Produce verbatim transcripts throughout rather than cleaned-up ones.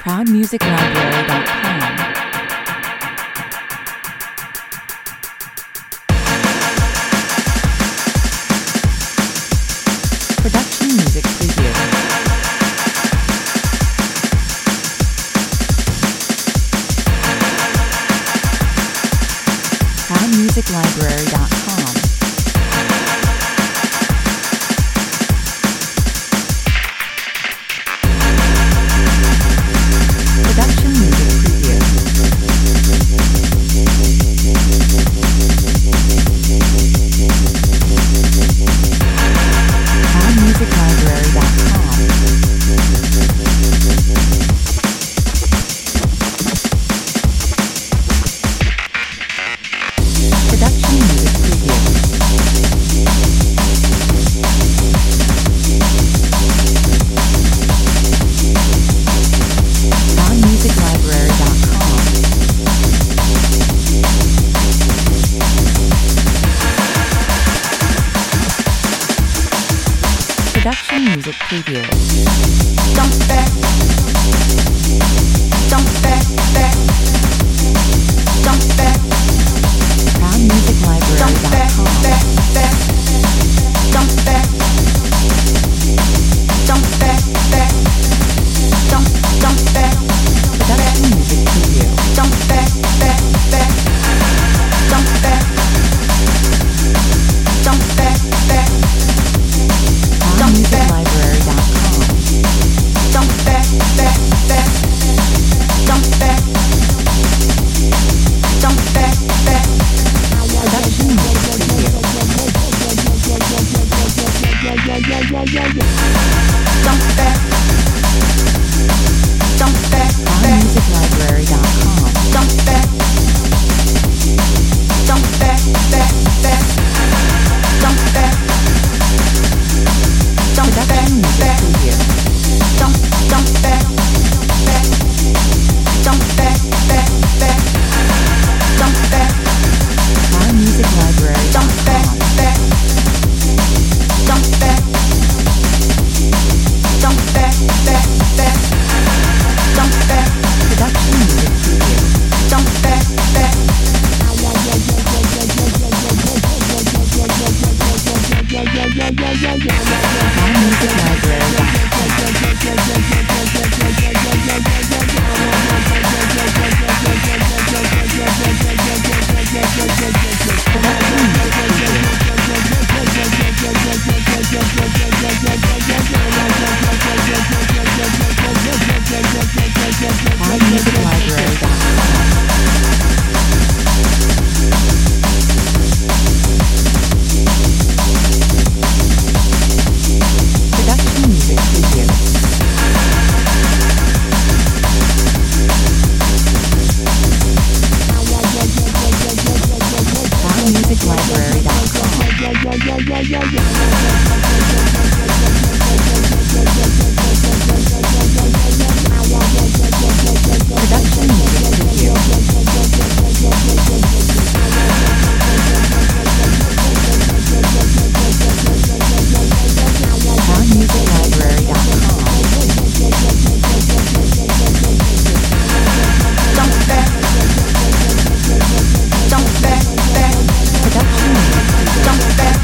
proud music library dot com. Production music preview. proud music library dot com. Production music preview. proud music library dot com. Production music preview. proud music library dot com. Production music preview. Jump back, jump back, back, jump back, proud music library jump dot back, com. back, back, jump back, jump back, back, jump, jump back, Production music preview. jump back, back, back, jump back, jump back, back, proud Jump music back. library dot com. jump back, back, back, jump back, jump back, back. Production music preview. Jump back, jump back, proud back, music library dot com. jump back, jump back, back, back, jump back, jump back, Production music back, preview. jump, jump back, back, jump back, back, back, jump back, proud music library dot jump back, com. back, jump back, jump back, back, back, jump back, Production music preview. jump back, back. proud music library dot com. proud music library dot com. Production music preview. proud music library dot com. Production music preview. proud music library dot com. Jump back, jump back, back, Production music preview. jump back,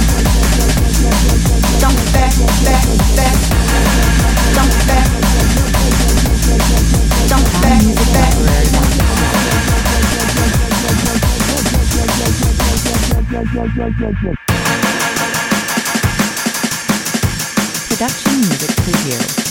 jump back, back, back, jump back, jump proud back, music back. library dot com. Production music preview.